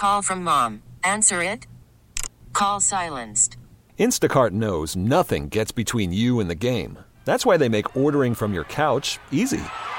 Call from mom. Answer it. Call silenced. Instacart knows nothing gets between you and the game. That's why they make ordering from your couch easy.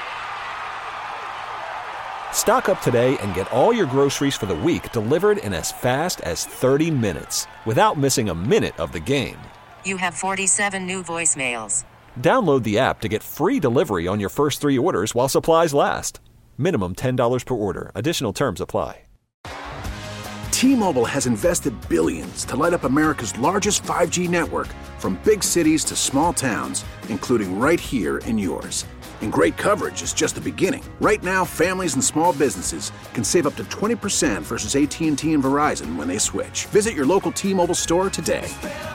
Stock up today and get all your groceries for the week delivered in as fast as 30 minutes without missing a minute of the game. You have 47 new voicemails. Download the app to get free delivery on your first 3 orders while supplies last. Minimum $10 per order. Additional terms apply. T-Mobile has invested billions to light up America's largest 5G network, from big cities to small towns, including right here in yours. And great coverage is just the beginning. Right now, families and small businesses can save up to 20% versus AT&T and Verizon when they switch. Visit your local T-Mobile store today.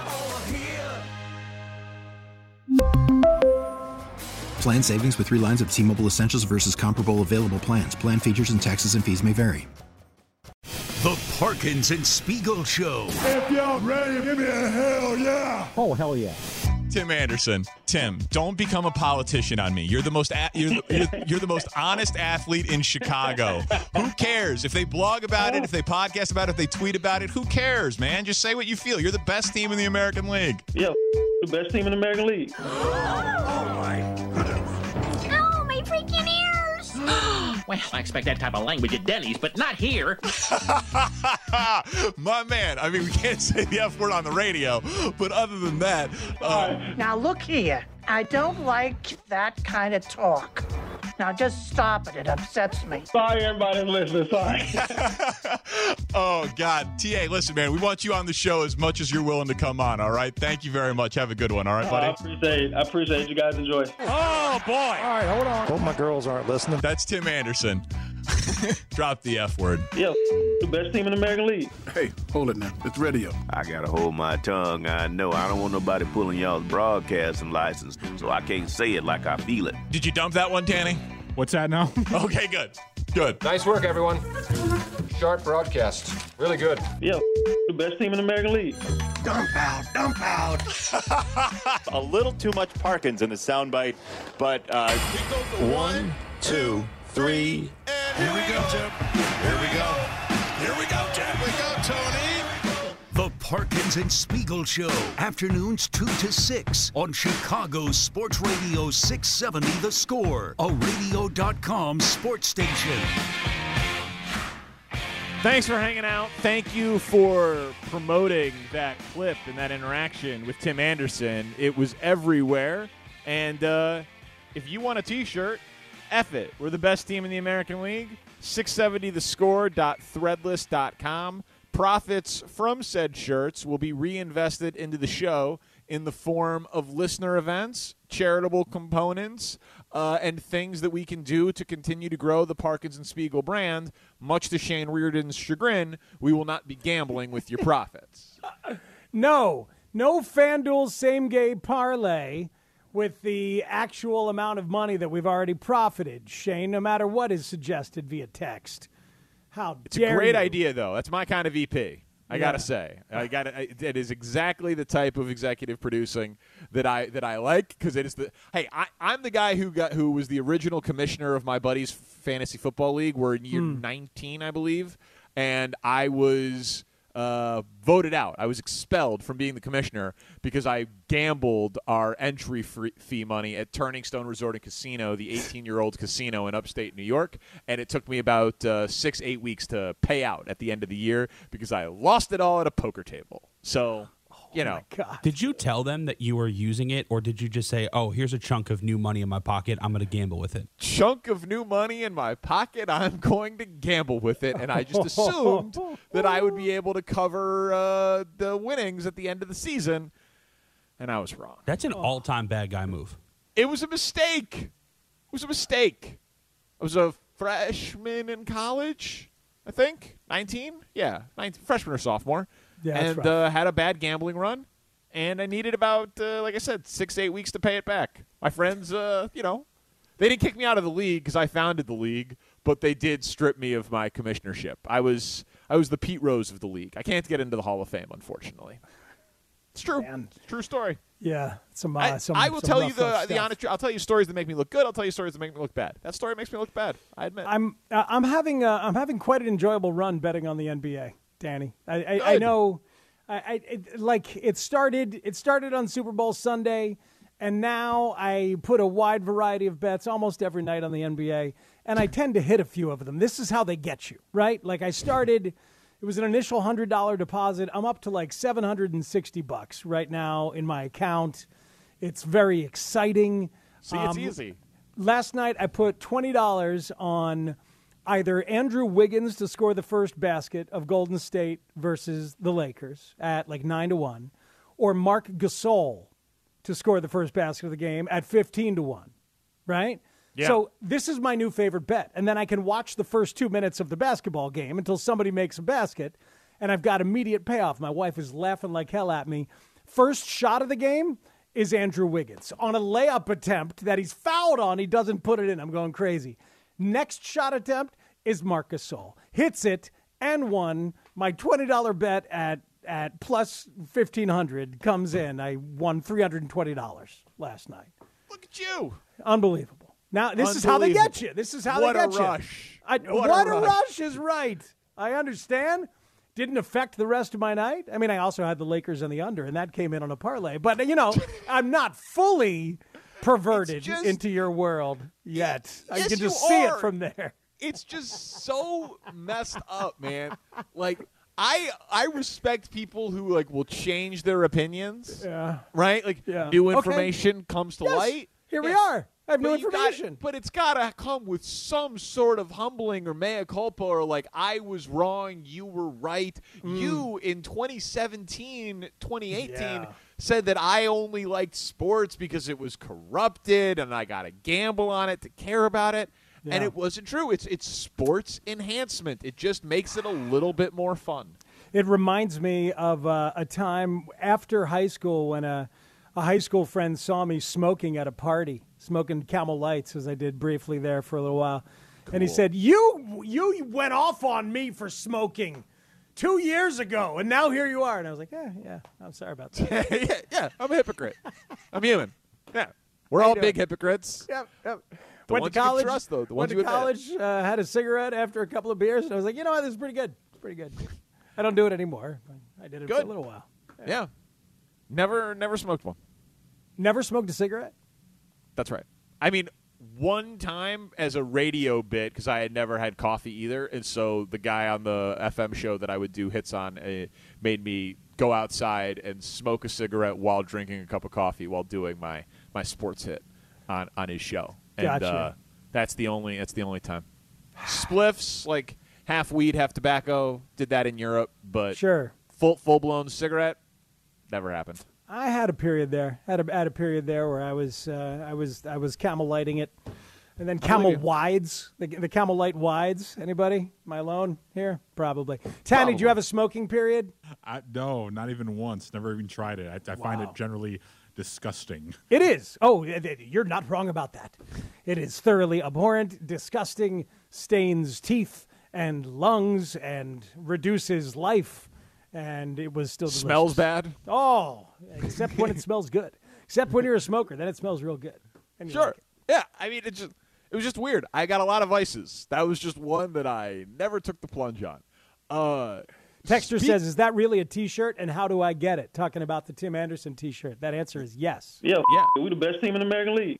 Plan savings with 3 lines of T-Mobile Essentials versus comparable available plans. Plan features and taxes and fees may vary. The Parkins and Spiegel Show. If y'all ready, give me a hell yeah. Oh, hell yeah. Tim Anderson. Tim, don't become a politician on me. You're the most you're the most honest athlete in Chicago. Who cares if they blog about it, if they podcast about it, if they tweet about it? Who cares, man? Just say what you feel. You're the best team in the American League. Yeah, the best team in the American League. Oh my goodness. Oh, my freaking ears. Well, I expect that type of language at Denny's, but not here. My man. I mean, we can't say the F word on the radio, but other than that. Now, look here. I don't like that kind of talk. Now, just stop it. It upsets me. Sorry, everybody listening. Sorry. Oh, God. TA, listen, man, we want you on the show as much as you're willing to come on, all right? Thank you very much. Have a good one, all right, buddy? I appreciate it. You guys enjoy. Oh, boy. All right, hold on. Hope my girls aren't listening. That's Tim Anderson. Drop the F word. Yeah, the best team in the American League. Hey, hold it now. It's radio. I gotta hold my tongue. I know I don't want nobody pulling y'all's broadcasting license, so I can't say it like I feel it. Did you dump that one, Tanny? What's that now? Okay, good. Good. Nice work, everyone. Sharp broadcast. Really good. Yeah, the best team in the American League. Dump out. A little too much Parkins in the soundbite, but 1, 2, 3. Here we go, Tim. Here we go. Here we go, Tim. Here we go, Tony. The Parkins and Spiegel Show. Afternoons 2 to 6 on Chicago's Sports Radio 670 The Score, a radio.com sports station. Thanks for hanging out. Thank you for promoting that clip and that interaction with Tim Anderson. It was everywhere. And if you want a T-shirt, F it. We're the best team in the American League. 670thescore.threadless.com. Profits from said shirts will be reinvested into the show in the form of listener events, charitable components, and things that we can do to continue to grow the Parkins and Spiegel brand. Much to Shane Reardon's chagrin, we will not be gambling with your profits. No FanDuel same-game parlay with the actual amount of money that we've already profited, Shane, no matter what is suggested via text. How dare you? It's a great idea, though. That's my kind of EP. I gotta say, it is exactly the type of executive producing that I like, because it is the. Hey, I'm the guy who was the original commissioner of my buddy's fantasy football league. We're in year 19, I believe, and I was voted out. I was expelled from being the commissioner because I gambled our entry fee money at Turning Stone Resort and Casino, the 18-year-old casino in upstate New York, and it took me about 6-8 weeks to pay out at the end of the year because I lost it all at a poker table. So, you know. Did you tell them that you were using it, or did you just say, oh, here's a chunk of new money in my pocket, I'm going to gamble with it? Chunk of new money in my pocket, I'm going to gamble with it, and I just assumed that I would be able to cover the winnings at the end of the season, and I was wrong. That's an all-time bad guy move. It was a mistake. I was a freshman in college, I think, 19? Yeah, freshman or sophomore. Yeah, and right. Had a bad gambling run, and I needed about, like I said, 6-8 weeks to pay it back. My friends, they didn't kick me out of the league because I founded the league, but they did strip me of my commissionership. I was the Pete Rose of the league. I can't get into the Hall of Fame, unfortunately. It's true. Man. True story. Yeah, I will tell you rough the honest truth. I'll tell you stories that make me look good. I'll tell you stories that make me look bad. That story makes me look bad. I admit. I'm having quite an enjoyable run betting on the NBA, Danny. I know. It started on Super Bowl Sunday, and now I put a wide variety of bets almost every night on the NBA, and I tend to hit a few of them. This is how they get you, right? Like I started. It was an initial $100 deposit. I'm up to like $760 right now in my account. It's very exciting. See, it's easy. Last night I put $20 on either Andrew Wiggins to score the first basket of Golden State versus the Lakers at like 9-1, or Marc Gasol to score the first basket of the game at 15-1, right? Yeah. So this is my new favorite bet. And then I can watch the first 2 minutes of the basketball game until somebody makes a basket, and I've got immediate payoff. My wife is laughing like hell at me. First shot of the game is Andrew Wiggins. On a layup attempt that he's fouled on, he doesn't put it in. I'm going crazy. Next shot attempt is Marc Gasol. Hits it and won. My $20 bet at plus 1,500 comes in. I won $320 last night. Look at you. Unbelievable. Now, this is how they get you. This is how they get you. What a rush is right. I understand. Didn't affect the rest of my night. I mean, I also had the Lakers and the under, and that came in on a parlay. But, I'm not fully perverted into your world yet. I can just see it from there. It's just so messed up, man. Like, I respect people who, like, will change their opinions. Yeah. Right? Like, new information comes to light. Here we are. I have new information. But it's got to come with some sort of humbling or mea culpa, or like, I was wrong, you were right. You, in 2017, 2018, said that I only liked sports because it was corrupted and I got to gamble on it to care about it. Yeah. And it wasn't true. It's sports enhancement. It just makes it a little bit more fun. It reminds me of a time after high school when a high school friend saw me smoking at a party, smoking Camel Lights, as I did briefly there for a little while. Cool. And he said, you went off on me for smoking 2 years ago, and now here you are. And I was like, yeah, I'm sorry about that. yeah, I'm a hypocrite. I'm human. Yeah, we're all big hypocrites. Yep. Went to college. Trust, though. Went to college, had a cigarette after a couple of beers, and I was like, you know what, this is pretty good. It's pretty good. I don't do it anymore. I did it for a little while. Yeah. Never smoked one. Never smoked a cigarette? That's right. I mean, one time as a radio bit, because I had never had coffee either, and so the guy on the FM show that I would do hits on made me go outside and smoke a cigarette while drinking a cup of coffee while doing my sports hit on his show. And gotcha. That's the only time. Spliffs, like half weed, half tobacco, did that in Europe, but sure. Full-blown cigarette, never happened. I had a period there. Had a period there where I was Camel Lighting it, and then Camel Wides, the Camel Light Wides. Anybody? Am I alone here? Probably. Tanny, did you have a smoking period? No, not even once. Never even tried it. I find it generally disgusting. It is. Oh, you're not wrong about that. It is thoroughly abhorrent, disgusting, stains teeth and lungs, and reduces life. And it was still delicious. Smells bad? Oh, except when it smells good. Except when you're a smoker, then it smells real good. Sure. Like Yeah, I mean, it was just weird. I got a lot of vices. That was just one that I never took the plunge on. Texter says, is that really a T-shirt, and how do I get it? Talking about the Tim Anderson T-shirt. That answer is yes. Yeah. We're the best team in the American League.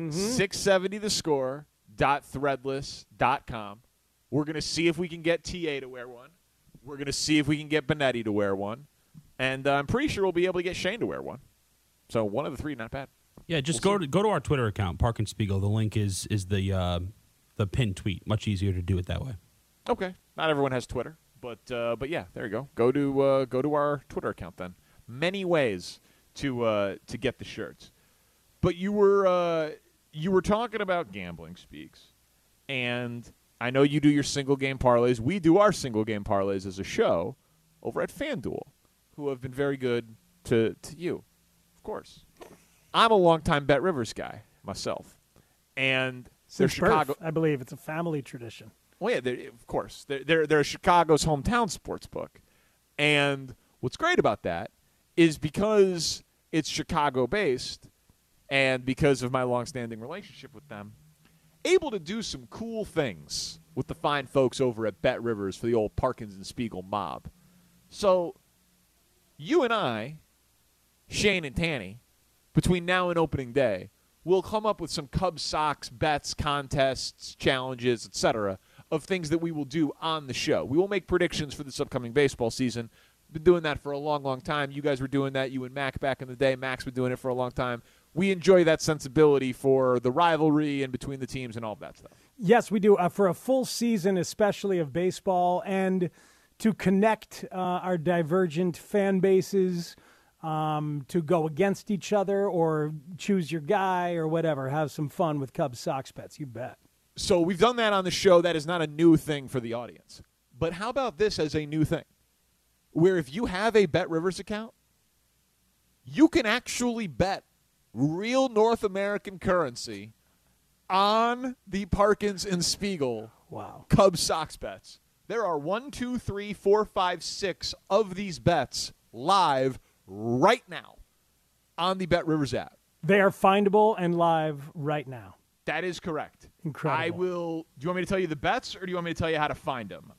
670thescore.threadless.com. We're going to see if we can get TA to wear one. We're going to see if we can get Benetti to wear one. And I'm pretty sure we'll be able to get Shane to wear one. So one of the three, not bad. Yeah, just go to our Twitter account, Park and Spiegel. The link is the pinned tweet. Much easier to do it that way. Okay. Not everyone has Twitter, but yeah, there you go. Go to our Twitter account then. Many ways to get the shirts. But you were talking about gambling, Speaks, and I know you do your single game parlays. We do our single game parlays as a show over at FanDuel, who have been very good to you, of course. I'm a longtime Bet Rivers guy myself, and they're Chicago. I believe it's a family tradition. Well, yeah, of course. They're Chicago's hometown sports book, and what's great about that is because it's Chicago-based and because of my longstanding relationship with them, able to do some cool things with the fine folks over at Bet Rivers for the old Parkins and Spiegel mob. So you and I, Shane and Tanny, between now and opening day, will come up with some Cubs Sox bets, contests, challenges, etc., of things that we will do on the show. We will make predictions for this upcoming baseball season. Been doing that for a long, long time. You guys were doing that. You and Mac back in the day. Mac's been doing it for a long time. We enjoy that sensibility for the rivalry and between the teams and all of that stuff. Yes, we do. For a full season, especially of baseball, and to connect our divergent fan bases, to go against each other or choose your guy or whatever. Have some fun with Cubs Sox bets. You bet. So we've done that on the show. That is not a new thing for the audience. But how about this as a new thing? Where if you have a Bet Rivers account, you can actually bet real North American currency on the Parkins and Spiegel Cubs Sox bets. There are 1, 2, 3, 4, 5, 6 of these bets live right now on the Bet Rivers app. They are findable and live right now. That is correct. Incredible. I will. Do you want me to tell you the bets, or do you want me to tell you how to find them?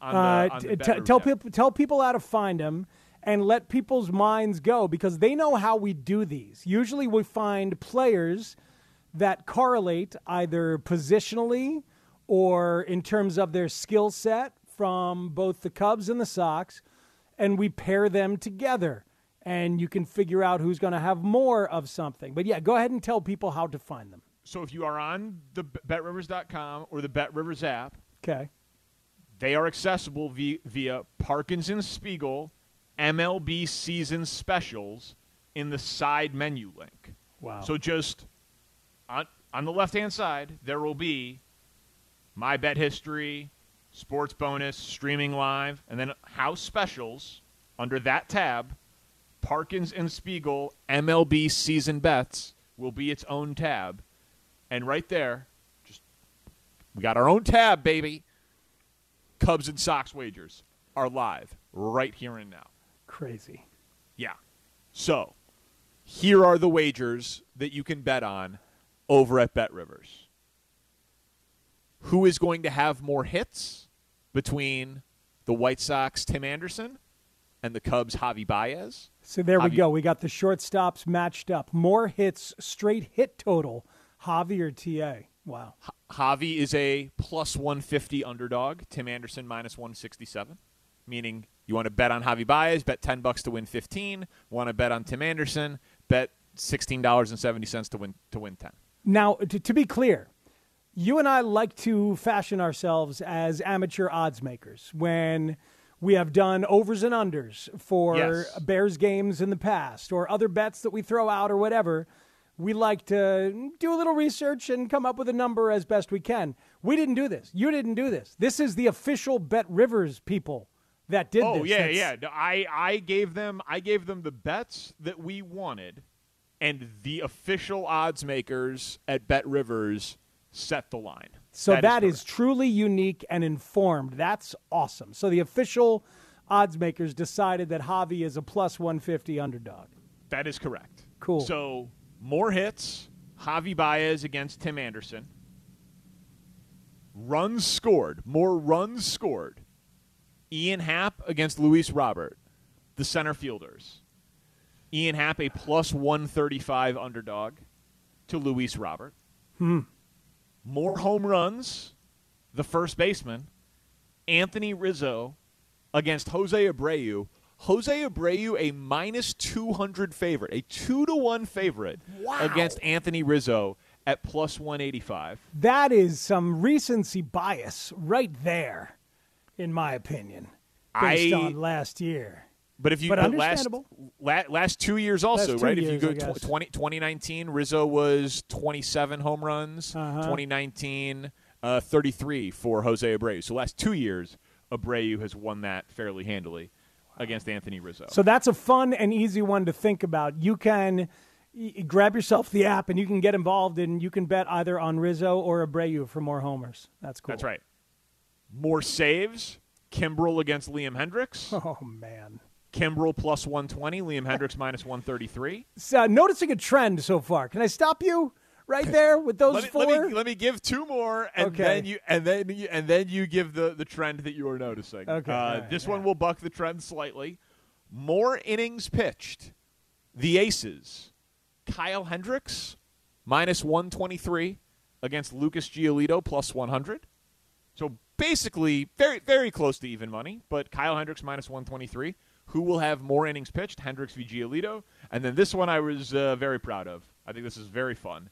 Tell people how to find them, and let people's minds go, because they know how we do these. Usually, we find players that correlate either positionally or in terms of their skill set from both the Cubs and the Sox, and we pair them together. And you can figure out who's going to have more of something. But yeah, go ahead and tell people how to find them. So if you are on the BetRivers.com or the BetRivers app, okay, they are accessible via Parkins and Spiegel MLB season specials in the side menu link. Wow. So just on the left-hand side, there will be My Bet History, Sports Bonus, Streaming Live, and then House Specials under that tab. Parkins and Spiegel MLB season bets will be its own tab. And right there, we got our own tab, baby. Cubs and Sox wagers are live right here and now. Crazy. Yeah. So here are the wagers that you can bet on over at Bet Rivers. Who is going to have more hits between the White Sox, Tim Anderson, and the Cubs, Javi Baez? So there we go. We got the shortstops matched up. More hits, straight hit total. Javi or TA? Wow. Javi is a plus 150 underdog. Tim Anderson minus 167. Meaning you want to bet on Javi Baez, bet $10 to win 15. Want to bet on Tim Anderson, bet $16.70 to win 10. Now, to be clear, you and I like to fashion ourselves as amateur odds makers when we have done overs and unders for Bears games in the past or other bets that we throw out or whatever. We like to do a little research and come up with a number as best we can. We didn't do this. You didn't do this. This is the official Bet Rivers people that did this. Oh, yeah. No, I gave them the bets that we wanted, and the official odds makers at Bet Rivers set the line. So that is truly unique and informed. That's awesome. So the official odds makers decided that Javi is a plus 150 underdog. That is correct. Cool. So more hits, Javi Baez against Tim Anderson. Runs scored, more runs scored. Ian Happ against Luis Robert, the center fielders. Ian Happ a plus 135 underdog to Luis Robert. More home runs, the first baseman, Anthony Rizzo against Jose Abreu. Jose Abreu, a minus 200 favorite, a 2-1 favorite against Anthony Rizzo at plus 185. That is some recency bias right there, in my opinion, based on last year. But if you but understandable. Last 2 years also, last right? Years, if you go 2019, Rizzo was 27 home runs. 2019, 33 for Jose Abreu. So last 2 years, Abreu has won that fairly handily against Anthony Rizzo. So that's a fun and easy one to think about. You can grab yourself the app and you can get involved and you can bet either on Rizzo or Abreu for more homers. That's cool. That's right. More saves, Kimbrel against Liam Hendricks. Oh, man. Kimbrel plus 120, Liam Hendriks minus 133. So, noticing a trend so far. Can I stop you right there with those four? Let me give two more, and then you give the trend that you are noticing. Okay. This one will buck the trend slightly. More innings pitched. The Aces, Kyle Hendricks minus 123 against Lucas Giolito plus 100. So basically very, very close to even money, but Kyle Hendricks minus 123. Who will have more innings pitched, Hendricks v. Giolito? And then this one I was very proud of. I think this is very fun.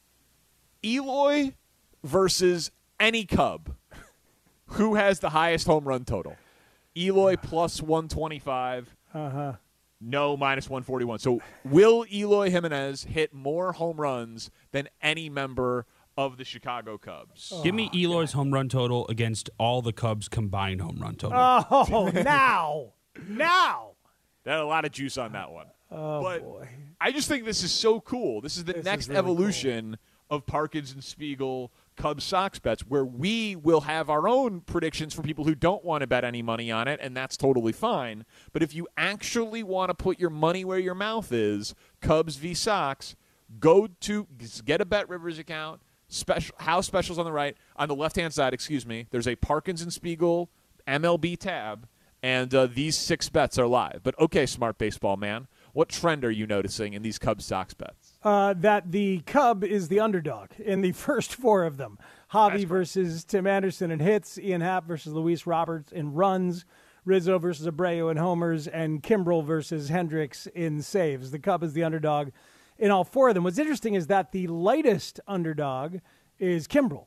Eloy versus any Cub. Who has the highest home run total? Eloy plus 125. No, minus 141. So will Eloy Jimenez hit more home runs than any member of the Chicago Cubs? Give me Eloy's home run total against all the Cubs' combined home run total. Oh, now. That had a lot of juice on that one. Oh, but boy. I just think this is so cool. This is the next really evolution of Parkins and Spiegel Cubs Sox bets, where we will have our own predictions for people who don't want to bet any money on it, and that's totally fine. But if you actually want to put your money where your mouth is, Cubs v. Sox, get a Bet Rivers account. House specials on the left-hand side, there's a Parkins and Spiegel MLB tab, and these 6 bets are live. But okay, smart baseball man, what trend are you noticing in these Cubs Sox bets? That the Cub is the underdog in the first 4 of them. Javi versus Tim Anderson in hits, Ian Happ versus Luis Roberts in runs, Rizzo versus Abreu in homers, and Kimbrel versus Hendricks in saves. The Cub is the underdog in all 4 of them. What's interesting is that the lightest underdog is Kimbrel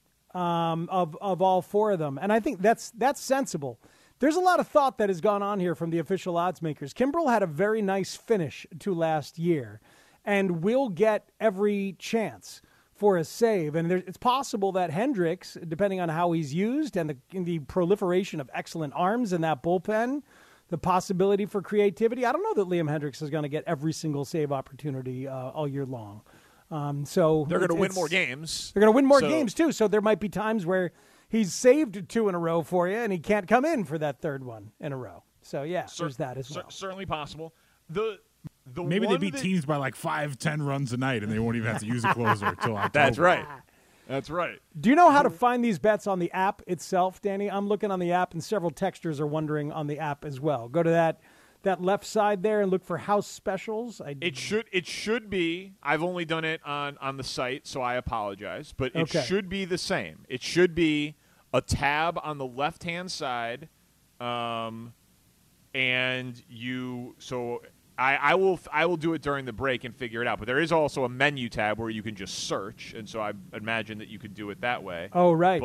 of all 4 of them. And I think that's sensible. There's a lot of thought that has gone on here from the official odds makers. Kimbrel had a very nice finish to last year and will get every chance for a save. And it's possible that Hendricks, depending on how he's used and the proliferation of excellent arms in that bullpen, the possibility for creativity, I don't know that Liam Hendricks is going to get every single save opportunity all year long. So they're going to win more games. They're going to win more games, too. So there might be times where he's saved 2 in a row for you, and he can't come in for that 3rd one in a row. So, yeah, there's that as well. Certainly possible. Maybe they beat teams by like 5-10 runs a night, and they won't even have to use a closer until October. That's right. Do you know how to find these bets on the app itself, Danny? I'm looking on the app, and several texters are wondering on the app as well. Go to that left side there and look for house specials. It should be. I've only done it on the site, so I apologize. But it should be the same. It should be a tab on the left-hand side, and you. So I will do it during the break and figure it out. But there is also a menu tab where you can just search, and so I imagine that you could do it that way. Oh, right.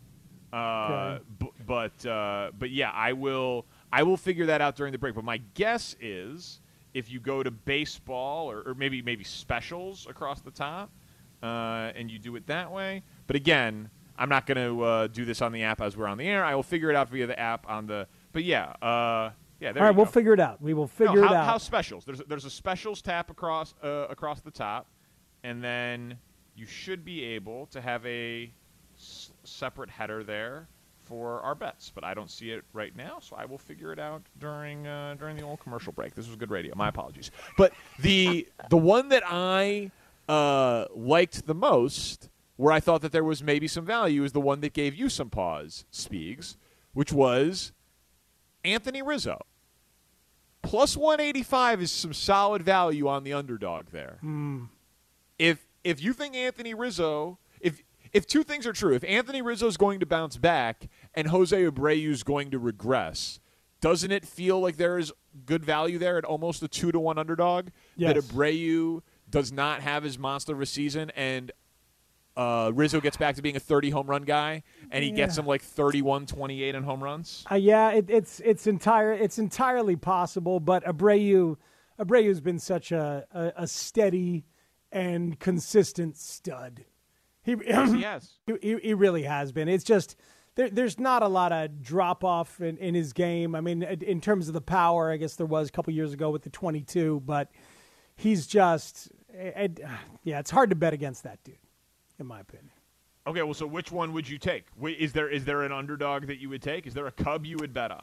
But yeah, I will figure that out during the break. But my guess is if you go to baseball or maybe specials across the top, and you do it that way. But again, I'm not going to do this on the app as we're on the air. I will figure it out via the app on the. But yeah, there all right, we'll figure it out. We will figure it out. House specials. There's a specials tab across the top, and then you should be able to have a separate header there for our bets, but I don't see it right now, so I will figure it out during the old commercial break. This was good radio. My apologies. But the one that I liked the most, where I thought that there was maybe some value, is the one that gave you some pause, Speegs, which was Anthony Rizzo. Plus 185 is some solid value on the underdog there. If you think Anthony Rizzo, if 2 things are true, if Anthony Rizzo is going to bounce back and Jose Abreu is going to regress, doesn't it feel like there is good value there at almost a 2-1 underdog? Yes. That Abreu does not have his monster of a season and Rizzo gets back to being a 30 home run guy, and he gets him like 31, 28 in home runs. It's entirely possible, but Abreu's been such a steady and consistent stud. He has. He really has been. It's just there's not a lot of drop off in his game. I mean, in terms of the power, I guess there was a couple years ago with the 22, but he's just it's hard to bet against that dude, in my opinion. Okay, well, so which one would you take? Is there an underdog that you would take? Is there a Cub you would bet on?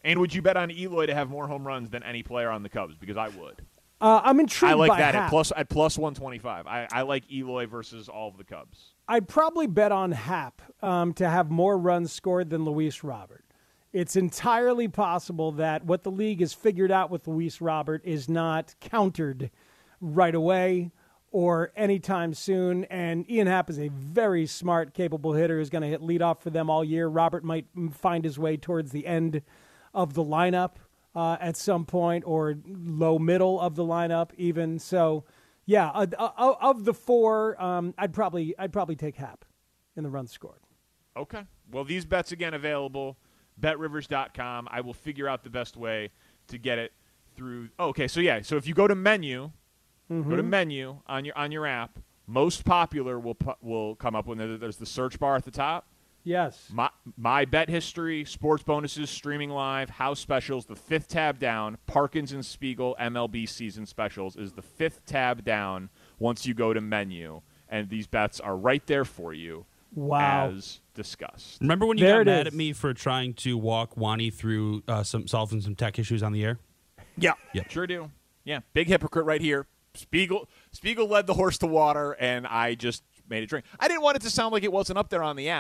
And would you bet on Eloy to have more home runs than any player on the Cubs? Because I would. I'm intrigued. I like by that Happ. at plus 125. I like Eloy versus all of the Cubs. I'd probably bet on Happ to have more runs scored than Luis Robert. It's entirely possible that what the league has figured out with Luis Robert is not countered right away or anytime soon. And Ian Happ is a very smart, capable hitter who's going to hit leadoff for them all year. Robert might find his way towards the end of the lineup at some point, or low middle of the lineup even. So, yeah, of the four, I'd probably take Happ in the runs scored. Okay. Well, these bets again available. BetRivers.com. I will figure out the best way to get it through. Okay, so yeah, so if you go to menu, go to menu on your app. Most popular will come up when there's the search bar at the top. Yes. My bet history, sports bonuses, streaming live, house specials. The fifth tab down, Parkins and Spiegel MLB season specials is the fifth tab down. Once you go to menu, and these bets are right there for you. Wow. As discussed. Remember when you got mad at me for trying to walk Wani through solving some tech issues on the air? Yeah. Sure do. Yeah. Big hypocrite right here. Spiegel led the horse to water, and I just made it drink. I didn't want it to sound like it wasn't up there on the app,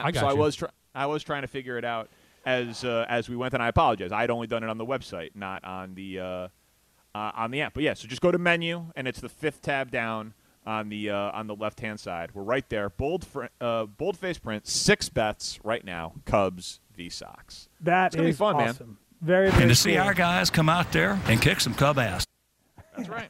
I was trying to figure it out as we went, and I apologize. I'd only done it on the website, not on the app. But yeah, so just go to menu, and it's the fifth tab down on the left-hand side. We're right there. Bold-face print, 6 bets right now, Cubs v. Sox. That it's gonna is be fun, awesome. man. Very, very and to see cool. our guys come out there and kick some Cub ass. That's right.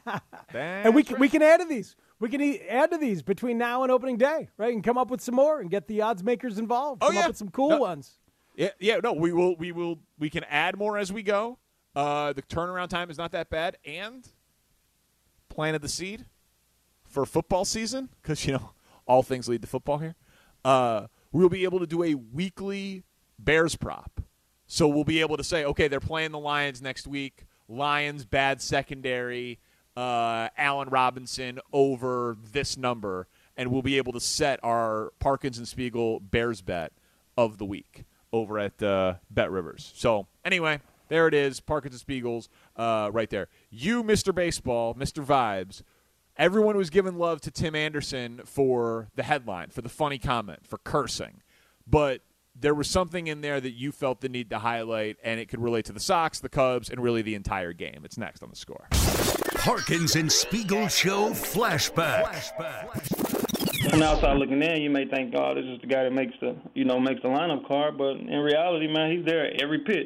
And we can add to these. We can add to these between now and opening day, right? And come up with some more and get the odds makers involved. Come up with some cool ones. Yeah. No, we can add more as we go. The turnaround time is not that bad, and planted the seed for football season, because all things lead to football here. We'll be able to do a weekly Bears prop. So we'll be able to say, okay, they're playing the Lions next week. Lions, bad secondary, Allen Robinson over this number, and we'll be able to set our Parkins and Spiegel Bears bet of the week over at Bet Rivers. So anyway, there it is, Parkins and Spiegel's right there. You, Mr. Baseball, Mr. Vibes, everyone was giving love to Tim Anderson for the headline, for the funny comment, for cursing. But there was something in there that you felt the need to highlight, and it could relate to the Sox, the Cubs, and really the entire game. It's next on The Score. Parkins and Spiegel Show Flashback. From the outside looking in, you may think, "Oh, this is the guy that makes the lineup card," but in reality, man, he's there at every pitch.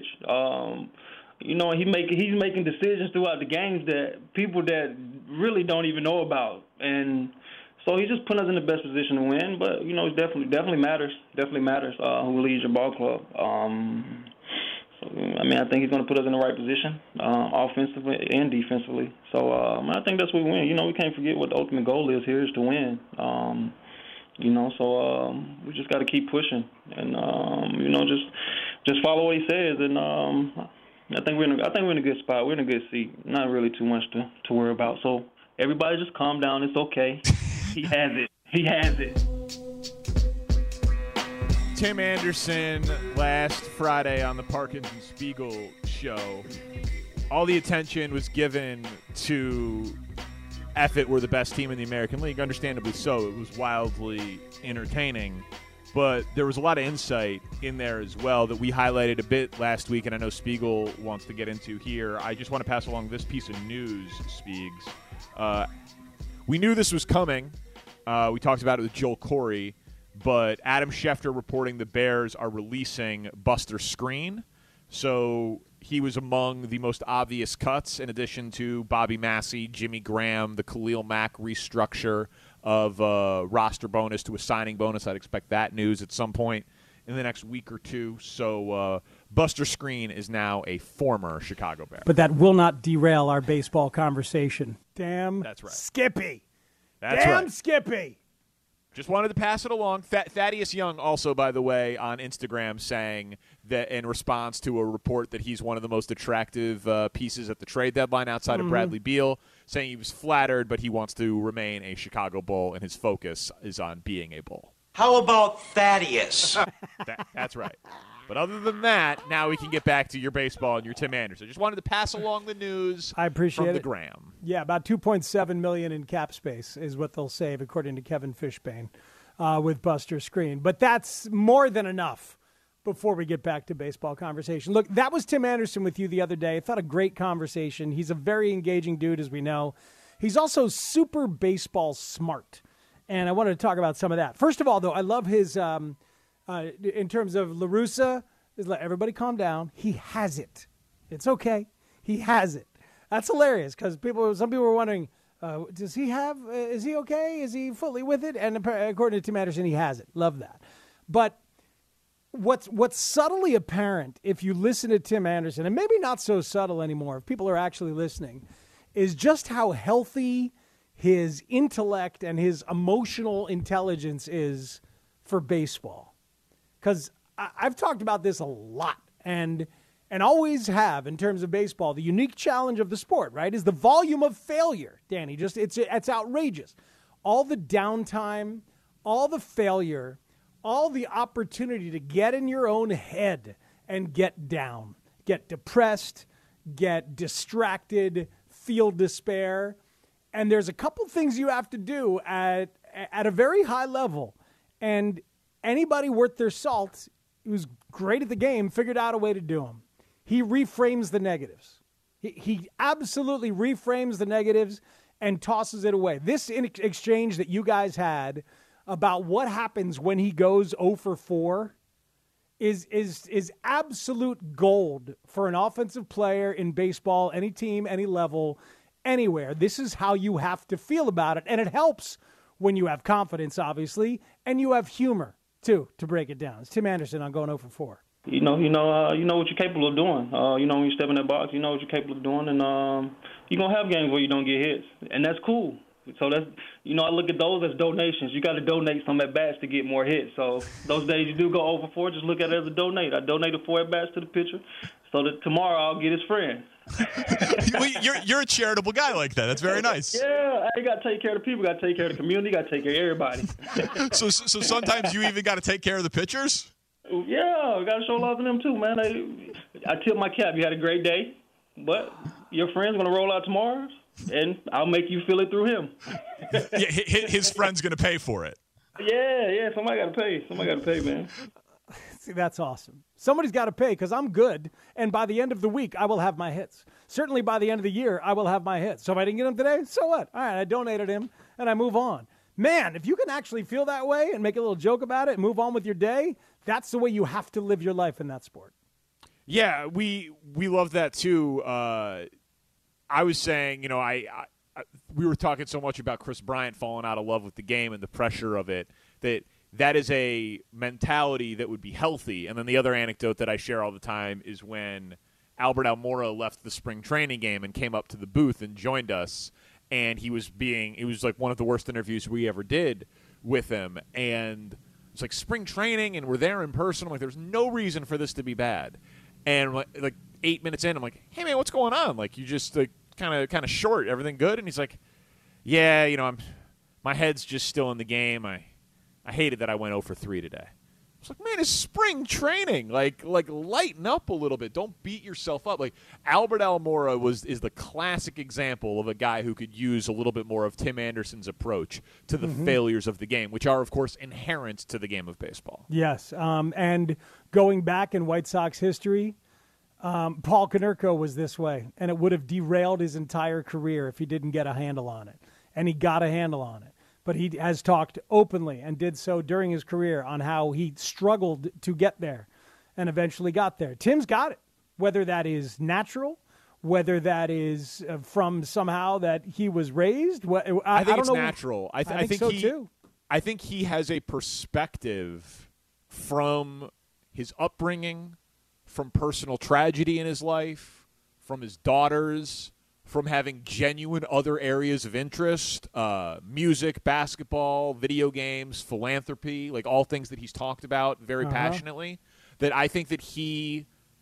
He's making decisions throughout the games that people that really don't even know about, and so he's just putting us in the best position to win. But it definitely matters. Definitely matters who leads your ball club. I think he's going to put us in the right position, offensively and defensively. So I think that's what we win. We can't forget what the ultimate goal is here is to win. So we just got to keep pushing and just follow what he says. And I think we're in a good spot. We're in a good seat. Not really too much to worry about. So everybody just calm down. It's okay. He has it. Tim Anderson last Friday on the Parkins and Spiegel show. All the attention was given to F-it, we're the best team in the American League. Understandably so. It was wildly entertaining. But there was a lot of insight in there as well that we highlighted a bit last week, and I know Spiegel wants to get into here. I just want to pass along this piece of news, Spiegs. We knew this was coming. We talked about it with Joel Corey. But Adam Schefter reporting the Bears are releasing Buster Skrine. So he was among the most obvious cuts, in addition to Bobby Massey, Jimmy Graham, the Khalil Mack restructure of roster bonus to a signing bonus. I'd expect that news at some point in the next week or two. So Buster Skrine is now a former Chicago Bear. But that will not derail our baseball conversation. Damn That's right. Skippy. That's Damn right. Skippy. Just wanted to pass it along. Thaddeus Young also, by the way, on Instagram saying that in response to a report that he's one of the most attractive pieces at the trade deadline outside of Bradley Beal, saying he was flattered, but he wants to remain a Chicago Bull, and his focus is on being a Bull. How about Thaddeus? That's right. But other than that, now we can get back to your baseball and your Tim Anderson. Just wanted to pass along the news. I appreciate from it. the gram. Yeah, about $2.7 million in cap space is what they'll save, according to Kevin Fishbane, with Buster Screen. But that's more than enough before we get back to baseball conversation. Look, that was Tim Anderson with you the other day. I thought a great conversation. He's a very engaging dude, as we know. He's also super baseball smart, and I wanted to talk about some of that. First of all, though, I love his in terms of La Russa, is let everybody calm down. He has it. It's okay. He has it. That's hilarious because some people were wondering, does he have? Is he okay? Is he fully with it? And according to Tim Anderson, he has it. Love that. But what's subtly apparent if you listen to Tim Anderson, and maybe not so subtle anymore, if people are actually listening, is just how healthy his intellect and his emotional intelligence is for baseball. Because I've talked about this a lot and always have in terms of baseball. The unique challenge of the sport, right, is the volume of failure, Danny. Just it's outrageous. All the downtime, all the failure, all the opportunity to get in your own head and get down, get depressed, get distracted, feel despair. And there's a couple things you have to do at a very high level. And anybody worth their salt who's great at the game figured out a way to do them. He reframes the negatives. He absolutely reframes the negatives and tosses it away. This exchange that you guys had about what happens when he goes 0 for 4 is absolute gold for an offensive player in baseball, any team, any level, anywhere. This is how you have to feel about it. And it helps when you have confidence, obviously, and you have humor, too, to break it down. It's Tim Anderson on going 0 for 4. You know what you're capable of doing. When you step in that box, you know what you're capable of doing, and you're gonna have games where you don't get hits, and that's cool. So that's, I look at those as donations. You got to donate some at bats to get more hits. So those days you do go 0 for 4, just look at it as a donate. I donated 4 at bats to the pitcher, so that tomorrow I'll get his friend. You're a charitable guy like that. That's very nice. Yeah, I got to take care of the people. Got to take care of the community. Got to take care of everybody. So sometimes you even got to take care of the pitchers. Yeah, got to show love to them too, man. I tip my cap. You had a great day, but your friend's gonna roll out tomorrow, and I'll make you feel it through him. Yeah, his friend's gonna pay for it. Yeah. Somebody got to pay, man. See, that's awesome. Somebody's got to pay because I'm good, and by the end of the week, I will have my hits. Certainly by the end of the year, I will have my hits. So if I didn't get them today, so what? All right, I donated him, and I move on. Man, if you can actually feel that way and make a little joke about it and move on with your day, that's the way you have to live your life in that sport. Yeah, we love that too. I was saying, we were talking so much about Chris Bryant falling out of love with the game and the pressure of it, that is a mentality that would be healthy. And then the other anecdote that I share all the time is when Albert Almora left the spring training game and came up to the booth and joined us. And it was like one of the worst interviews we ever did with him. And it's like spring training, and we're there in person. I'm like, there's no reason for this to be bad. And like 8 minutes in, I'm like, hey man, what's going on? Like, you just like kind of short. Everything good? And he's like, yeah, my head's just still in the game. I hated that I went 0 for 3 today. I was like, man, it's spring training. Like lighten up a little bit. Don't beat yourself up. Like Albert Almora is the classic example of a guy who could use a little bit more of Tim Anderson's approach to the failures of the game, which are, of course, inherent to the game of baseball. Yes, and going back in White Sox history, Paul Konerko was this way, and it would have derailed his entire career if he didn't get a handle on it. And he got a handle on it. But he has talked openly and did so during his career on how he struggled to get there and eventually got there. Tim's got it, whether that is natural, whether that is from somehow that he was raised. I think it's don't know. Natural. I think so too. I think he has a perspective from his upbringing, from personal tragedy in his life, from his daughters, from having genuine other areas of interest, music, basketball, video games, philanthropy, like all things that he's talked about very passionately, that I think that he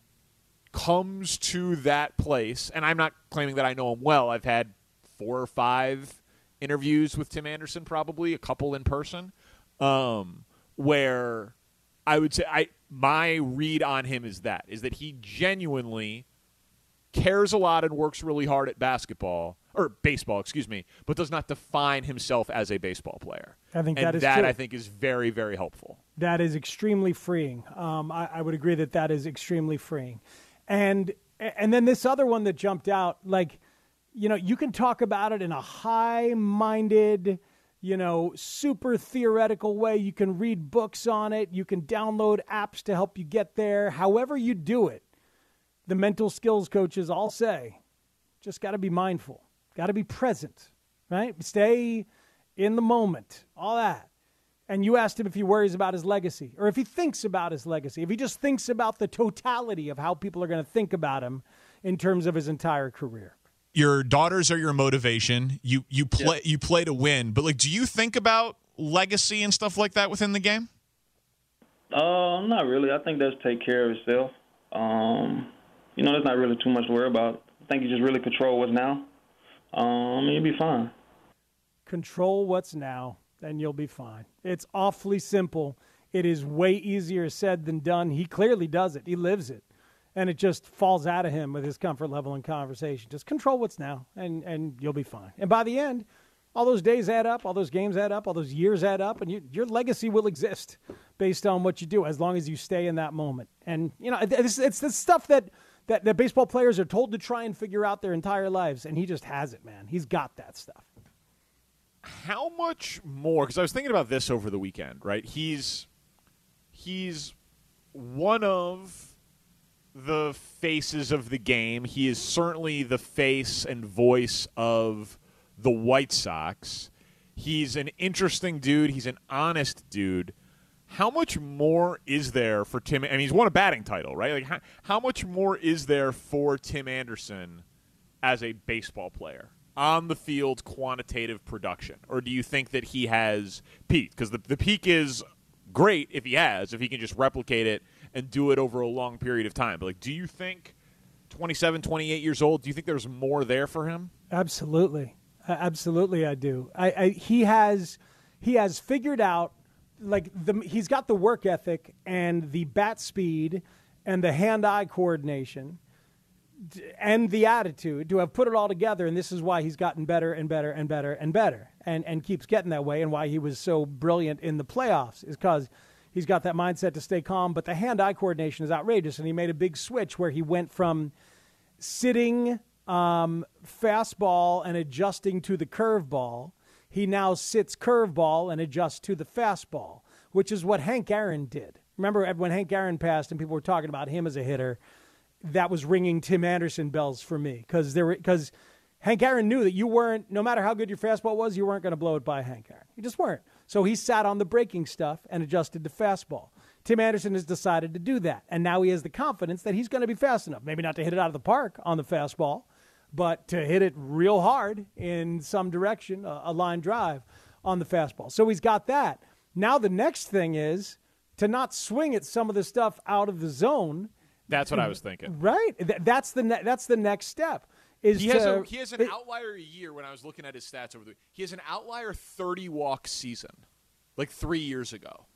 comes to that place, and I'm not claiming that I know him well. I've had 4 or 5 interviews with Tim Anderson, probably, a couple in person, where I would say my read on him is that he genuinely cares a lot and works really hard at baseball, but does not define himself as a baseball player. I think and that is that true. I think is very, very helpful. That is extremely freeing. I would agree that is extremely freeing. And then this other one that jumped out, like, you can talk about it in a high-minded, super theoretical way. You can read books on it. You can download apps to help you get there. However you do it, the mental skills coaches all say, just got to be mindful, got to be present, right? Stay in the moment, all that. And you asked him if he worries about his legacy or if he thinks about his legacy, if he just thinks about the totality of how people are going to think about him in terms of his entire career. Your daughters are your motivation. You play to win, but do you think about legacy and stuff like that within the game? Not really. I think that's take care of itself. There's not really too much to worry about. I think you just really control what's now. You'll be fine. Control what's now, then you'll be fine. It's awfully simple. It is way easier said than done. He clearly does it. He lives it. And it just falls out of him with his comfort level in conversation. Just control what's now, and you'll be fine. And by the end, all those days add up, all those games add up, all those years add up, and your legacy will exist based on what you do as long as you stay in that moment. And, it's the stuff that baseball players are told to try and figure out their entire lives, and he just has it, man. He's got that stuff. How much more? Because I was thinking about this over the weekend, right? He's one of the faces of the game. He is certainly the face and voice of the White Sox. He's an interesting dude. He's an honest dude. How much more is there for Tim? I mean, he's won a batting title, right? How much more is there for Tim Anderson as a baseball player? On the field, quantitative production? Or do you think that he has peaked? Because the peak is great if he can just replicate it and do it over a long period of time. But do you think 27, 28 years old, do you think there's more there for him? Absolutely. Absolutely I do. He has figured out, he's got the work ethic and the bat speed and the hand-eye coordination and the attitude to have put it all together, and this is why he's gotten better and better and better and better and keeps getting that way, and why he was so brilliant in the playoffs is because he's got that mindset to stay calm, but the hand-eye coordination is outrageous, and he made a big switch where he went from sitting fastball and adjusting to the curveball. He now sits curveball and adjusts to the fastball, which is what Hank Aaron did. Remember when Hank Aaron passed and people were talking about him as a hitter, that was ringing Tim Anderson bells for me because Hank Aaron knew that you weren't, no matter how good your fastball was, you weren't going to blow it by Hank Aaron. You just weren't. So he sat on the breaking stuff and adjusted to fastball. Tim Anderson has decided to do that, and now he has the confidence that he's going to be fast enough. Maybe not to hit it out of the park on the fastball, but to hit it real hard in some direction, a line drive on the fastball. So he's got that. Now the next thing is to not swing at some of the stuff out of the zone. That's what I was thinking. Right. That's the next step. He has an outlier year when I was looking at his stats over the week. He has an outlier 30-walk season, 3 years ago.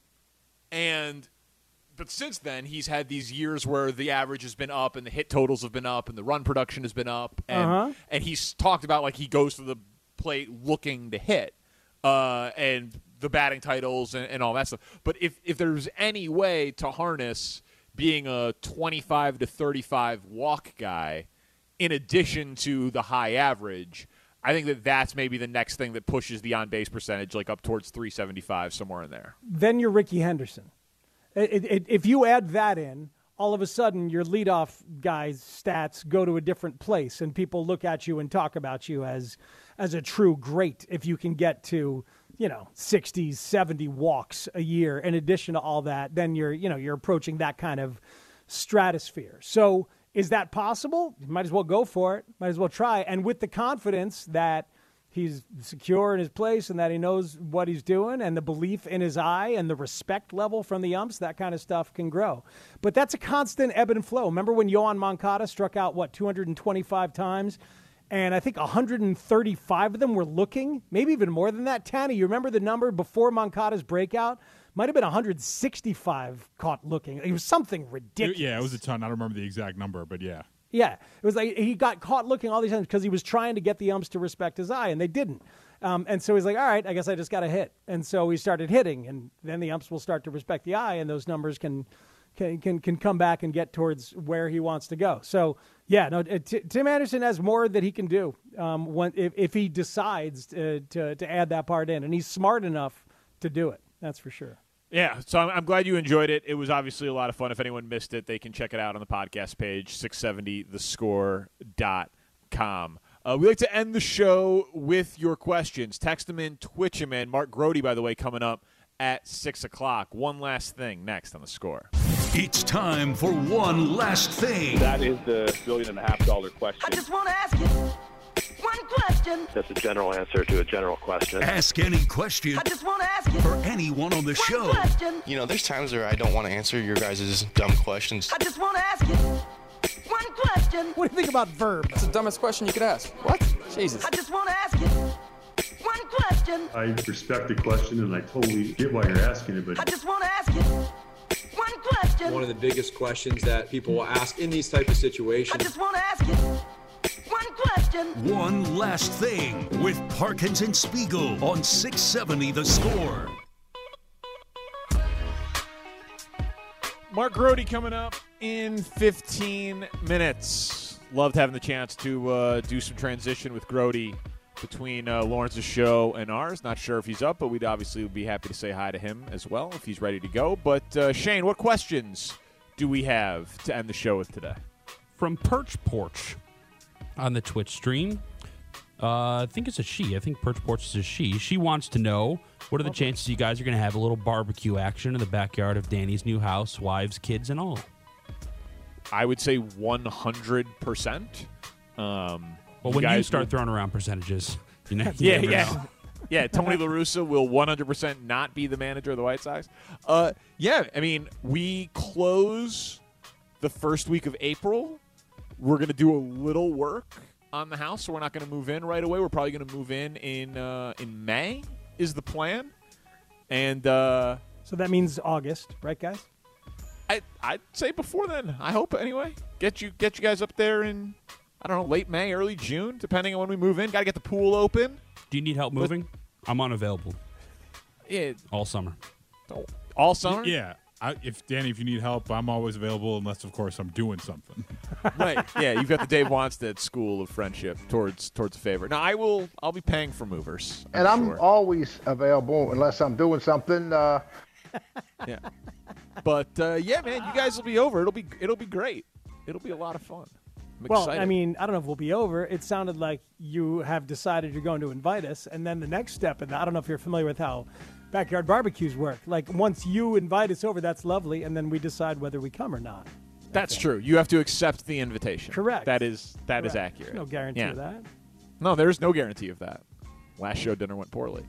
But since then, he's had these years where the average has been up and the hit totals have been up and the run production has been up. And he's talked about he goes to the plate looking to hit and the batting titles and all that stuff. But if there's any way to harness being a 25 to 35 walk guy in addition to the high average, I think that's maybe the next thing that pushes the on-base percentage up towards 375, somewhere in there. Then you're Ricky Henderson. If you add that in, all of a sudden your leadoff guy's stats go to a different place, and people look at you and talk about you as a true great if you can get to 60, 70 walks a year. In addition to all that, then you're approaching that kind of stratosphere. So is that possible? You might as well go for it. Might as well try. And with the confidence that he's secure in his place and that he knows what he's doing and the belief in his eye and the respect level from the umps, that kind of stuff can grow. But that's a constant ebb and flow. Remember when Yohan Moncada struck out, 225 times? And I think 135 of them were looking, maybe even more than that. Tanny, you remember the number before Moncada's breakout? might have been 165 caught looking. It was something ridiculous. Yeah, it was a ton. I don't remember the exact number, but yeah. Yeah, it was like he got caught looking all these times because he was trying to get the umps to respect his eye, and they didn't. And so he's like, all right, I guess I just got to hit. And so he started hitting, and then the umps will start to respect the eye, and those numbers can come back and get towards where he wants to go. So, yeah, no, Tim Anderson has more that he can do if he decides to add that part in, and he's smart enough to do it. That's for sure. Yeah, so I'm glad you enjoyed it. It was obviously a lot of fun. If anyone missed it, they can check it out on the podcast page, 670thescore.com. We like to end the show with your questions. Text them in, twitch them in. Mark Grody, by the way, coming up at 6 o'clock. One last thing next on The Score. It's time for one last thing. That is the $1.5 billion question. I just want to ask you one question. That's a general answer to a general question. Ask any question. I just want to ask you for anyone on the show. One question. You know, there's times where I don't want to answer your guys' dumb questions. I just want to ask you one question. What do you think about verb? It's the dumbest question you could ask. What? Jesus. I just want to ask you one question. I respect the question, and I totally get why you're asking it, but I just want to ask you one question. One of the biggest questions that people will ask in these type of situations. I just want to ask you one question. One last thing with Parkins and Spiegel on 670 The Score. Mark Grody coming up in 15 minutes. Loved having the chance to do some transition with Grody between Lawrence's show and ours. Not sure if he's up, but we'd obviously be happy to say hi to him as well if he's ready to go. But, Shane, what questions do we have to end the show with today? From Perch Porch on the Twitch stream. I think it's a she. I think Perch Porch is a she. She wants to know, what are the chances you guys are going to have a little barbecue action in the backyard of Danny's new house, wives, kids, and all? I would say 100%. Well, when you start throwing around percentages, you never know. Yeah, Tony La Russa will 100% not be the manager of the White Sox. Yeah, I mean, we close the first week of April. We're going to do a little work on the house, so we're not going to move in right away. We're probably going to move in May is the plan. And so that means August, right, guys? I'd say before then. I hope anyway. Get you guys up there in, I don't know, late May, early June, depending on when we move in. Got to get the pool open. Do you need help moving? I'm unavailable. Yeah. All summer. All summer? Yeah. If you need help, I'm always available unless, of course, I'm doing something. Right. Yeah, you've got the Dave Wanstead School of Friendship towards a favor. Now, I'll be paying for movers. I'm always available unless I'm doing something. Yeah. But yeah, man, you guys will be over. It'll be great. It'll be a lot of fun. I'm excited. I mean, I don't know if we'll be over. It sounded like you have decided you're going to invite us, and then the next step, and I don't know if you're familiar with how backyard barbecues work. Like, once you invite us over, that's lovely, and then we decide whether we come or not. That's true. You have to accept the invitation. Correct. That is accurate. There's no guarantee of that. No, there's no guarantee of that. Last show dinner went poorly.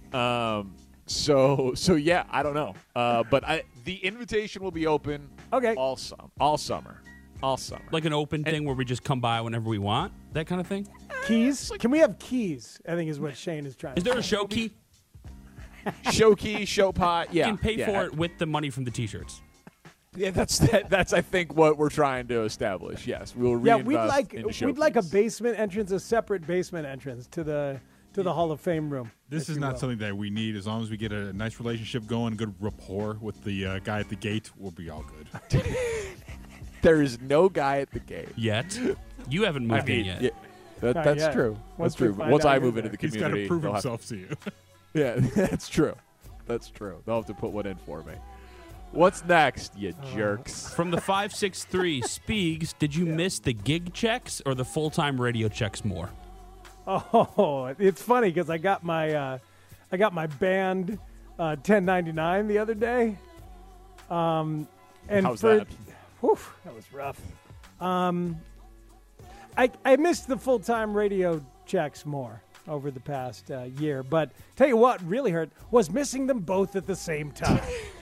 So yeah, I don't know. But the invitation will be open. Okay. All summer. Like an open thing where we just come by whenever we want, that kind of thing. Keys? Can we have keys? I think is what Shane is trying. Is there a show key? Show key, show pot. Yeah, you can pay for it with the money from the T-shirts. Yeah, that's I think what we're trying to establish. Yes, we'll reinvest we'd like a basement entrance, a separate basement entrance to the Hall of Fame room. This is not something that we need. As long as we get a nice relationship going, good rapport with the guy at the gate, we'll be all good. There is no guy at the gate yet. You haven't moved in yet. Yeah, that's true. That's true. Once I move into the community, he's got to prove himself to you. Yeah, that's true. That's true. They'll have to put one in for me. What's next, you jerks? From the 563, Speegs, did you miss the gig checks or the full-time radio checks more? Oh, it's funny because I got my band 1099 the other day. And how's that? Whew, that was rough. I missed the full-time radio checks more over the past year, but tell you what really hurt was missing them both at the same time.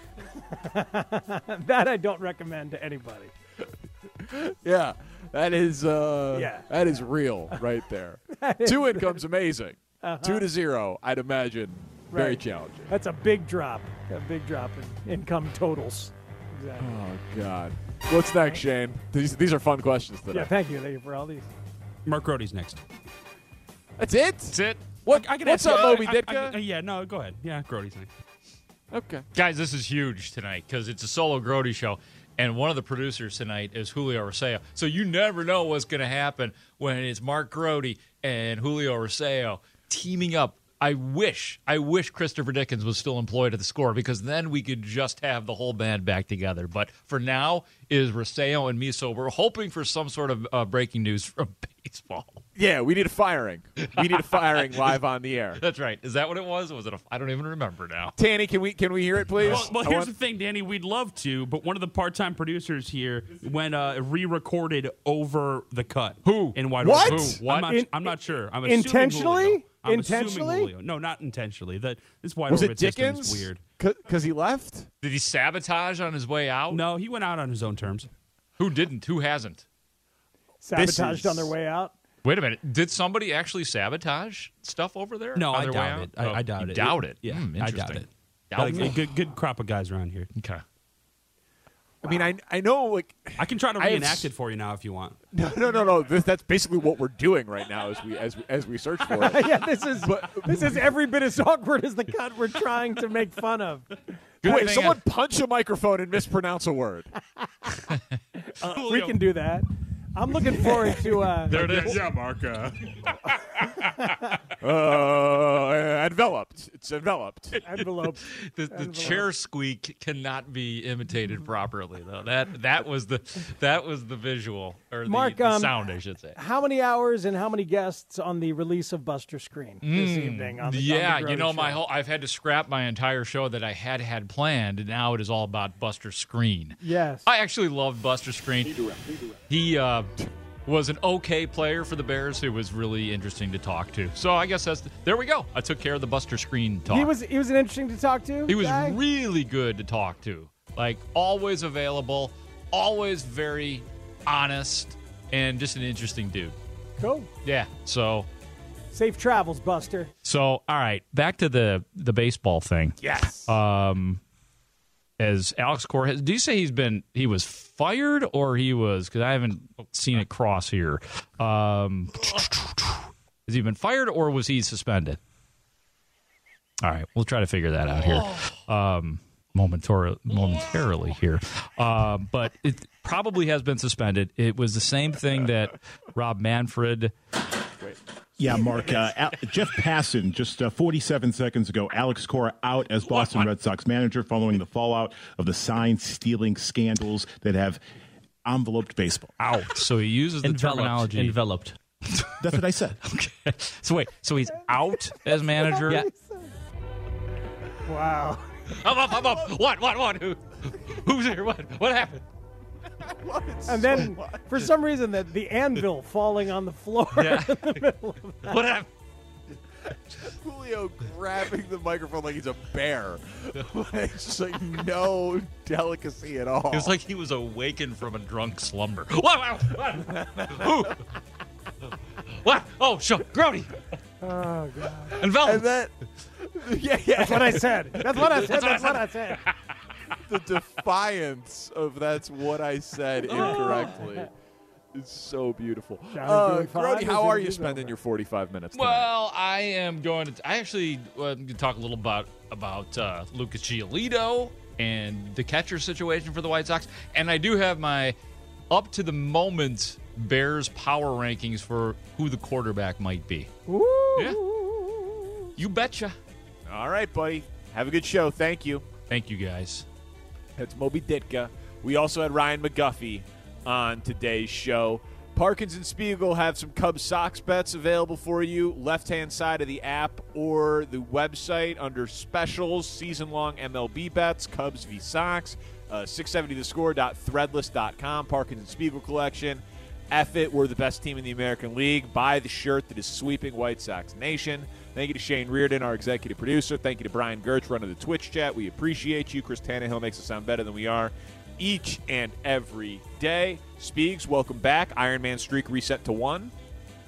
That I don't recommend to anybody. Yeah, that is that is real right there. 2 income's amazing. 2-0, I'd imagine, Very Right. challenging. That's a big drop. A big drop in income totals. Exactly. Oh, God. What's next, Shane? These are fun questions today. Yeah, thank you. Thank you for all these. Mark Grote's next. That's it? That's it. What? I can What's ask up, you- Moby Ditka? Yeah, no, go ahead. Yeah, Grote's next. Okay. Guys, this is huge tonight because it's a solo Grote show, and one of the producers tonight is Julio Roseo. So you never know what's going to happen when it's Mark Grote and Julio Roseo teaming up. I wish Christopher Dickens was still employed at the Score because then we could just have the whole band back together. But for now, it is Roseo and me. So we're hoping for some sort of breaking news from baseball. Yeah, we need a firing. We need a firing live on the air. That's right. Is that what it was? Or was it? I don't even remember now. Tanny, can we hear it, please? Well, here's the thing, Danny. We'd love to, but one of the part-time producers here went re-recorded over the cut. Who? In Wide What? Open. Who? What? I'm not sure. I'm assuming Intentionally? Julio. I'm Intentionally? assuming Julio. No, not intentionally. This Wide Was Open it system Dickens? is weird. Because he left? Did he sabotage on his way out? No, he went out on his own terms. Who didn't? Who hasn't? Sabotaged on their way out. Wait a minute. Did somebody actually sabotage stuff over there? No, on I their way doubt out? it. Oh, I doubt you it. Doubt it. Yeah, Interesting. I doubt it. Doubtful. Got a good crop of guys around here. Okay. I mean, I know, like... I can try to I have reenact it for you now if you want. No. That's basically what we're doing right now as we search for it. Yeah, this is every bit as awkward as the cut we're trying to make fun of. Wait, someone punch a microphone and mispronounce a word. We can do that. I'm looking forward to. There it is. Yeah, Mark. Enveloped. It's enveloped. Envelope. The chair squeak cannot be imitated properly, though. That was the visual or Mark, the sound, I should say. How many hours and how many guests on the release of Buster Screen this evening? On the You know, Grote Show? I've had to scrap my entire show that I had planned, and now it is all about Buster Screen. Yes. I actually loved Buster Screen. He was an okay player for the Bears who was really interesting to talk to. So I guess there we go. I took care of the Buster Screen talk. He was an interesting to talk to. He was guy? really good to talk to. Like, always available, always very honest, and just an interesting dude. Cool. Yeah, so... Safe travels, Buster. So, all right, back to the baseball thing. Yes. As Alex Cora, do you say he was fired or he was, because I haven't seen it cross here. Has he been fired or was he suspended? All right, we'll try to figure that out here momentarily here. But it probably has been suspended. It was the same thing that Rob Manfred... Yeah, Mark. Jeff Passan, just 47 seconds ago, Alex Cora out as Boston Red Sox manager following the fallout of the sign-stealing scandals that have enveloped baseball. Out. So he uses the terminology. Enveloped. That's what I said. Okay. So wait, so he's out as manager? Yeah. Wow. I'm up. What? Who's here? What happened? And then, for some reason, the anvil falling on the floor Yeah. in the middle of that. What happened? Julio grabbing the microphone like he's a bear. It's just like no delicacy at all. It was like he was awakened from a drunk slumber. What? Who? What? Oh, sure. Grote. Oh, God. Enveloped. And then, yeah. That's what I said. That's what I said. The defiance of that's what I said incorrectly. It's so beautiful. Grote, how are you spending your 45 minutes tonight? Well, I am going to. I actually going to talk a little about Lucas Giolito and the catcher situation for the White Sox, and I do have my up to the moment Bears power rankings for who the quarterback might be. Ooh. Yeah, you betcha. All right, buddy. Have a good show. Thank you. Thank you, guys. That's Moby Ditka. We also had Ryan McGuffey on today's show. Parkins and Spiegel have some Cubs Sox bets available for you. Left-hand side of the app or the website under specials, season-long MLB bets, Cubs v. Sox, 670thescore.threadless.com, Parkins and Spiegel collection. F it, we're the best team in the American League. Buy the shirt that is sweeping White Sox Nation. Thank you to Shane Reardon, our executive producer. Thank you to Brian Gertz, running the Twitch chat. We appreciate you. Chris Tannehill makes us sound better than we are each and every day. Speegs, welcome back. Iron Man streak reset to 1.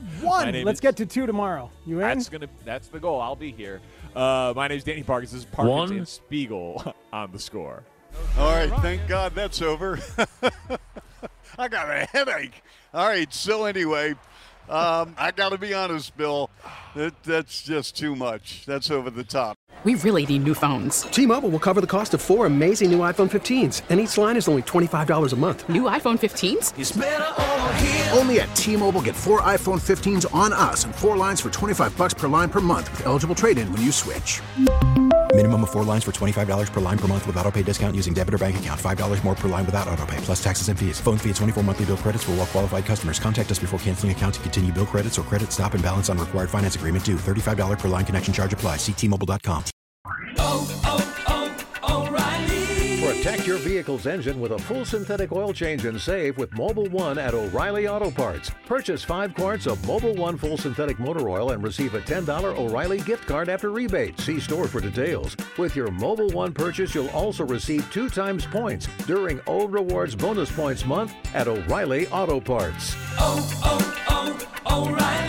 1. Let's get to 2 tomorrow. You in? That's the goal. I'll be here. My name's Danny Parkins. This is Parkins and Spiegel on The Score. All right, thank God that's over. I got a headache. All right, so anyway, I got to be honest, Bill. That's just too much. That's over the top. We really need new phones. T-Mobile will cover the cost of 4 amazing new iPhone 15s, and each line is only $25 a month. New iPhone 15s? It's better over here. Only at T-Mobile, get 4 iPhone 15s on us and 4 lines for $25 per line per month with eligible trade-in when you switch. Minimum of 4 lines for $25 per line per month with autopay discount using debit or bank account. $5 more per line without autopay, plus taxes and fees. Phone fee at 24 monthly bill credits for well-qualified customers. Contact us before canceling account to continue bill credits or credit stop and balance on required finance agreement due. $35 per line connection charge applies. See T-Mobile.com. O'Reilly. Protect your vehicle's engine with a full synthetic oil change and save with Mobil 1 at O'Reilly Auto Parts. Purchase 5 quarts of Mobil 1 full synthetic motor oil and receive a $10 O'Reilly gift card after rebate. See store for details. With your Mobil 1 purchase, you'll also receive 2 times points during O Rewards Bonus Points Month at O'Reilly Auto Parts. O'Reilly.